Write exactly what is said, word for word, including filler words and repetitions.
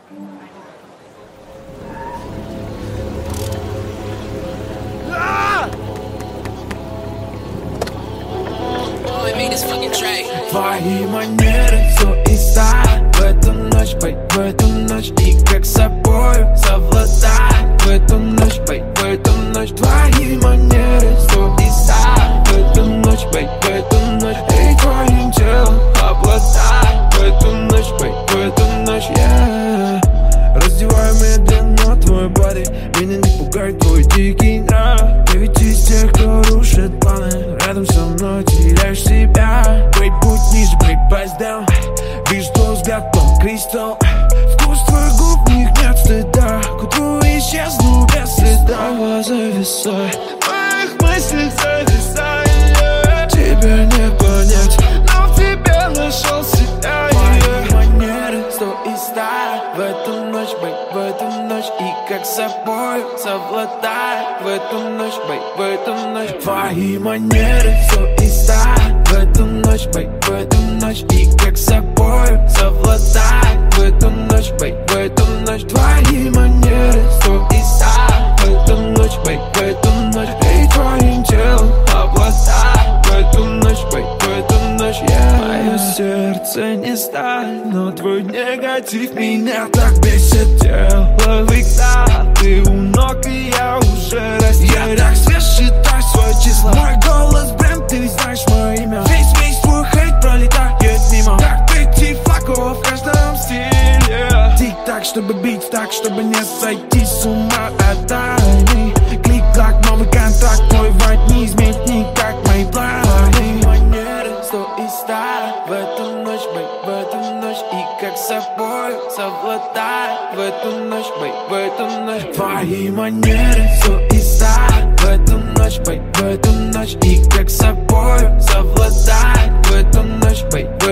Твои манеры, все и сталь. В эту ночь, бей, в эту ночь. И как собою совладай. В эту ночь, бей, в эту ночь. Твои манеры, все и сталь. В эту ночь, бей, в эту ночь. И твоим телом обладай. В эту ночь, бей, в эту ночь, yeah. Раздеваю медленно твой боди. Меня не пугает твой дикий нрав. Ты ведь из тех, кто рушит планы. Рядом со мной теряешь себя. Брейк, будь ниже, брейк, прайс даун. Вижу твой взгляд, он кристалл. Вкус твоих губ, в них нет стыда. К утру исчезну без следа. Снова зависай, в моих мыслях зависай, yeah. Тебя не понять, но в тебе нашел себя, yeah. Твои манеры, сто и сталь. В эту ночь, бей, в эту ночь. И как собой совладай. В эту ночь, бей, в эту ночь. Твои манеры, все и сталь. В эту ночь, бей, в эту ночь. И как собой совладай. В эту ночь, бей, в эту ночь. Твои манеры, все и сталь. В эту ночь, бей, в эту ночь. И твоим телом обладай. В эту ночь, бей, в эту ночь, yeah. Мое сердце не сталь, но твой негатив меня так бесит. Тело всегда, ты у ног, и я уже растерян. Я так свеж, считай свои числа. Мой голос бренд, ты знаешь мое имя. Весь, весь твой хейт пролетает мимо. Как пяти флаков в каждом стиле. Тик-так, чтобы бить так, чтобы не сойти с ума от тайны. Клик-клак, новый контракт, твой вайб не изменит никак мои планы. Твои манеры, сто и сталь. В эту ночь, бей, в эту ночь. И как собой совладай. В эту ночь, бей, в эту ночь. Твои манеры, все и сталь. В эту ночь, бей, в эту ночь. И как собой совладай. В эту ночь, бей, в